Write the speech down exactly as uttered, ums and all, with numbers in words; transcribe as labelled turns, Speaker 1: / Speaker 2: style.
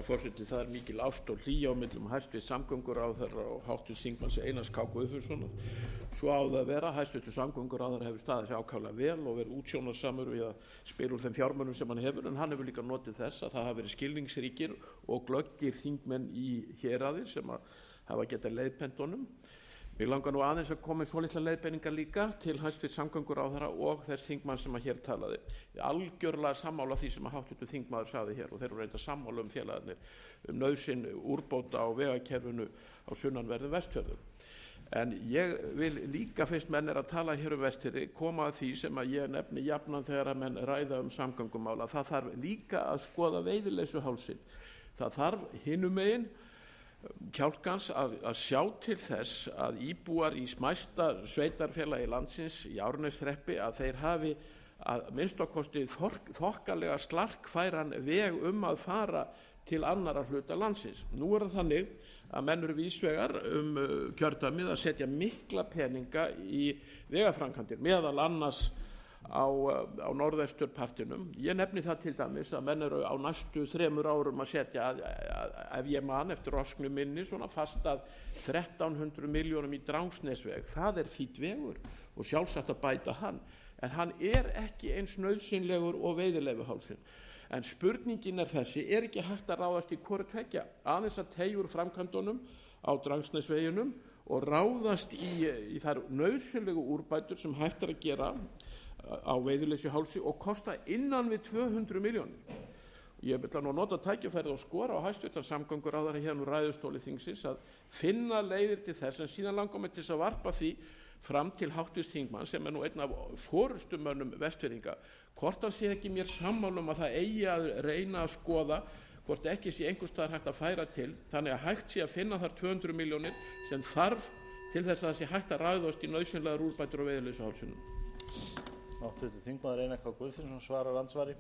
Speaker 1: forseti, það er mikil ást og hlýja á millum hæstvirts samgönguráðherra og háttvirts þingmanns Einars K. Guðfinnssonar. Svo á það að vera. Hæstvirtur samgönguráðherra hefur staðið sig ákaflega vel og verið útsjónarsamur við að spila úr þeim fjármunum sem hann hefur, en hann hefur líka notið þess að það hafa verið skilningsríkir og glöggir þingmenn í héraði sem að hafa getað leiðbent honum. Mig langar nú aðeins að koma með svolitla leiðbeiningar líka til hæstvirts samgönguráðherra og þess þingmanns sem að hér talaði. Ég algjörlega sammála því sem að háttvirtur þingmaður sagði hér, og þeir eru reynda sammála um félagarnir um nauðsyn úrbóta á vegakerfinu á sunnanverðum Vestfjörðum. En ég vil líka, fyrst menn er að tala hér um Vestfirði, koma að því sem að ég nefni jafnan þegar að menn ræða um samgöngumála. Það þarf líka að skoða veiðileysuhálsinn. Það þarf hinum megin Kjálkans að, að sjá til þess að íbúar í smæsta sveitarfélagi landsins í Árneshreppi að þeir hafi að minnst okkar þokkalega slarkfæran veg um að fara til annarra hluta landsins. Nú er það þannig að menn eru vísvegar um kjördæmið að setja mikla peninga í vegaframkvæmdir, meðal annars á, á norðvesturpartinum. Ég nefni það til dæmis að menn eru á næstu þremur árum að setja, að, að, ef ég man eftir rosknu minni, svona fast að þrettán hundruð milljónum í Drangsnesveg. Það er fínn vegur og sjálfsagt að bæta hann, en hann er ekki eins nauðsynlegur og veiðileyfuhálsinn. En spurningin er þessi, er ekki hægt að ráðast í hvoru tveggja, aðeins að teygja úr framkvæmdunum á Drangsnesveginum og ráðast í, í þær nauðsynlegu úrbætur sem hægt er að gera á veiðileysuhálsi og kosta innan við tvö hundruð milljónir. Ég vil nú nota tækifærið og skora á hæstvirtan samgönguráðherra hérna úr ræðustóli þingsins að finna leiðir til þess, en síðan langar mig til þess að varpa því fram til háttvirts þingmanns sem er nú einn af forustumönnum Vestfirðinga, hvort hann sé ekki mér sammála um að það eigi að reyna að skoða hvort ekki sé einhvers staðar hægt að færa til, þannig að hægt sé að finna þar tvö hundruð milljónir sem þarf til þess að það sé hægt að ráðast í nauðsynlegar úrbætur á veiðileysuhálsinum.
Speaker 2: Háttvirtur þingmaður Einar K. Guðfinnsson svarar andsvari.